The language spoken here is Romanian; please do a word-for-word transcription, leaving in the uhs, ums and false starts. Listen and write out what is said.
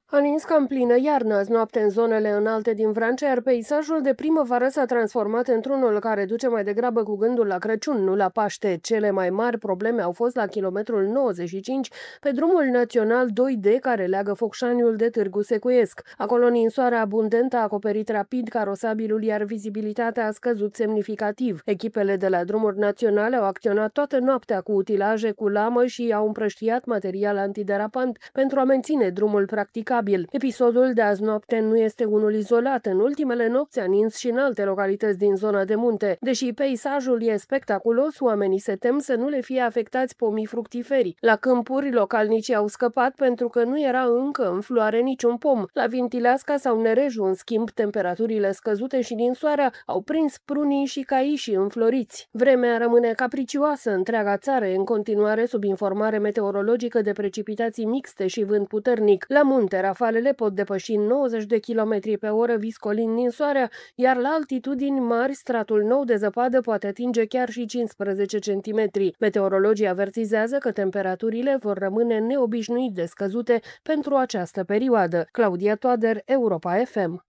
A nins ca în plină iarnă azi noapte în zonele înalte din Vrancea, iar peisajul de primăvară s-a transformat într-unul care duce mai degrabă cu gândul la Crăciun, nu la Paște. Cele mai mari probleme au fost la kilometrul nouăzeci și cinci, pe drumul național doi D, care leagă Focșaniul de Târgu Secuiesc. Acolo ninsoarea abundentă a acoperit rapid carosabilul, iar vizibilitatea a scăzut semnificativ. Echipele de la drumuri naționale au acționat toată noaptea cu utilaje cu lamă și au împrăștiat material antiderapant pentru a menține drumul practicat. Episodul de azi noapte nu este unul izolat. În ultimele nopți a nins și în alte localități din zona de munte. Deși peisajul e spectaculos, oamenii se tem să nu le fie afectați pomii fructiferi. La câmpuri, localnicii au scăpat pentru că nu era încă în floare niciun pom. La Vintileasca sau Nereju, în schimb, temperaturile scăzute și ninsoarea au prins prunii și caișii înfloriți. Vremea rămâne capricioasă. Întreaga țară e în continuare sub informare meteorologică de precipitații mixte și vânt puternic. La munte, rafalele pot depăși nouăzeci de kilometri pe oră, viscolind ninsoarea, iar la altitudini mari, stratul nou de zăpadă poate atinge chiar și cincisprezece centimetri. Meteorologii avertizează că temperaturile vor rămâne neobișnuit de scăzute pentru această perioadă. Claudia Toader, Europa F M.